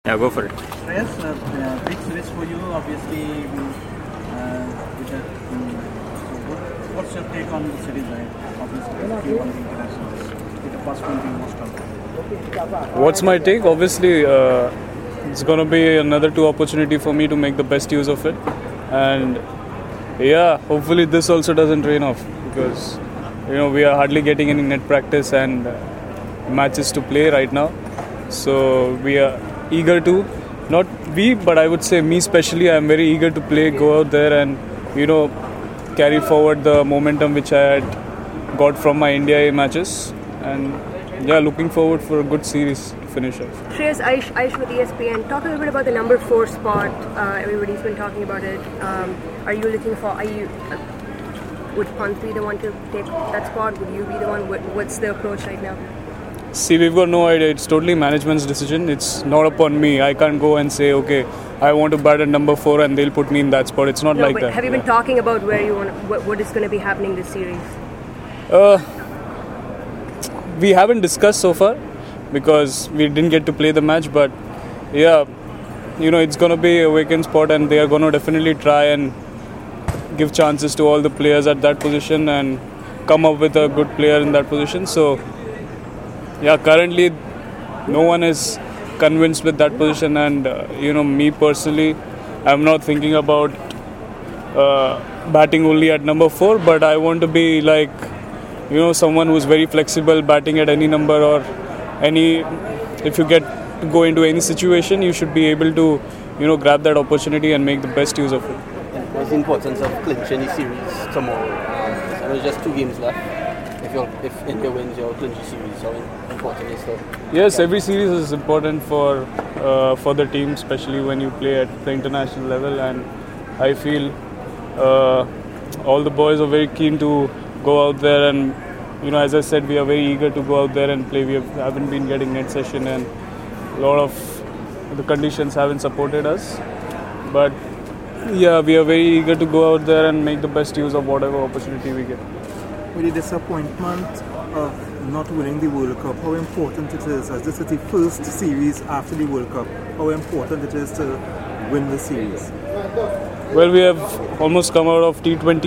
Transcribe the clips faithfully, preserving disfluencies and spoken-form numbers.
Yeah, go for it. Yes, uh, uh, big series for you, obviously. Uh, with that, um, so what, what's your take on the series ahead? Obviously, one of the internationals, with the first one being Moscow. What's my take? Obviously, uh, it's going to be another two opportunity for me to make the best use of it. And yeah, hopefully this also doesn't rain off because you know we are hardly getting any net practice and uh, matches to play right now. So we are eager to, not we, but I would say me especially, I'm very eager to play, go out there and, you know, carry forward the momentum which I had got from my India A matches. And yeah, looking forward for a good series to finish off. Shreyas, Aish, Aish with E S P N. Talk a little bit about the number four spot. Uh, everybody's been talking about it. Um, are you looking for, are you, uh, would Pant be the one to take that spot? Would you be the one? What, what's the approach right now? See, we've got no idea. It's totally management's decision. It's not upon me. I can't go and say, okay, I want to bat at number four and they'll put me in that spot. It's not no, like but that. Have you been yeah. talking about where you want, what, what is going to be happening this series? Uh, we haven't discussed so far because we didn't get to play the match. But yeah, you know, it's going to be a vacant spot and they are going to definitely try and give chances to all the players at that position and come up with a good player in that position. So yeah, currently no one is convinced with that position, and uh, you know, me personally, I'm not thinking about uh, batting only at number four, but I want to be like, you know, someone who's very flexible, batting at any number or any. If you get to go into any situation, you should be able to, you know, grab that opportunity and make the best use of it. What's the importance of clinching the series tomorrow? Um, there's just two games left. If you're, if India wins, you'll clinch the series. How important is that? Yes, every series is important for uh, for the team, especially when you play at the international level. And I feel uh, all the boys are very keen to go out there, and you know, as I said, we are very eager to go out there and play. We have, haven't been getting net session, and a lot of the conditions haven't supported us. But yeah, we are very eager to go out there and make the best use of whatever opportunity we get. With the disappointment of not winning the World Cup, how important it is, as this is the first series after the World Cup, how important it is to win the series? Well, we have almost come out of T twenty.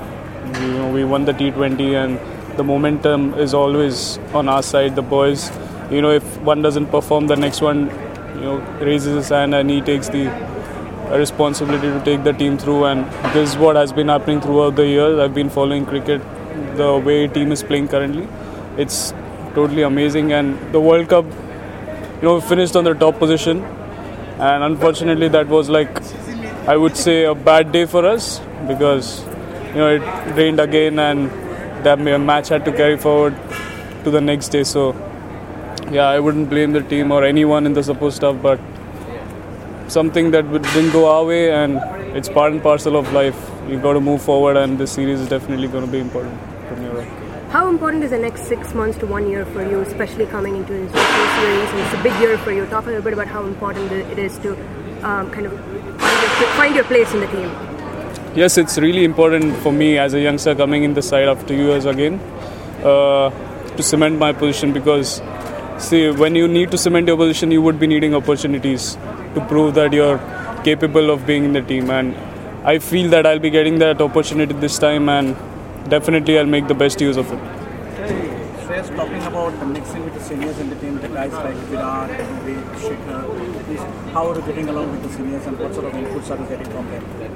You know, we won the T twenty and the momentum is always on our side. The boys, you know, if one doesn't perform, the next one, you know, raises his hand and he takes the responsibility to take the team through. And this is what has been happening throughout the years. I've been following cricket, the way team is playing currently. It's totally amazing. And the World Cup, you know, we finished on the top position. And unfortunately, that was like, I would say, a bad day for us because, you know, it rained again and that match had to carry forward to the next day. So, yeah, I wouldn't blame the team or anyone in the support staff, but something that didn't go our way, and it's part and parcel of life. You've got to move forward, and this series is definitely going to be important from here on. How important is the next six months to one year for you, especially coming into this series? And it's a big year for you. Talk a little bit about how important it is to um, kind of find your, find your place in the team. Yes, it's really important for me as a youngster coming in the side after two years again uh, to cement my position, because see, when you need to cement your position, you would be needing opportunities to prove that you're capable of being in the team, and I feel that I'll be getting that opportunity this time, and definitely I'll make the best use of it. Shreyas, talking about mixing with the seniors in the team, the guys like Virat, Vivek, Shikhar, how are you getting along with the seniors and what sort of inputs are you getting from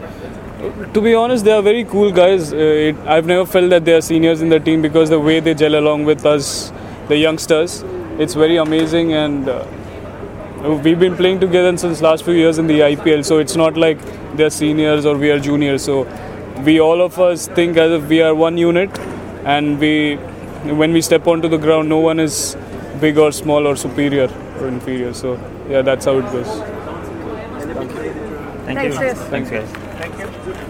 them? To be honest, they are very cool guys. Uh, it, I've never felt that they are seniors in the team because the way they gel along with us, the youngsters, it's very amazing. And uh, we've been playing together since last few years in the I P L, so it's not like they're seniors or we are juniors. So we, all of us, think as if we are one unit, and we, when we step onto the ground, no one is big or small or superior or inferior. So yeah, that's how it goes. Thank Thanks, you. Shreyas. Thanks, guys. Thank you.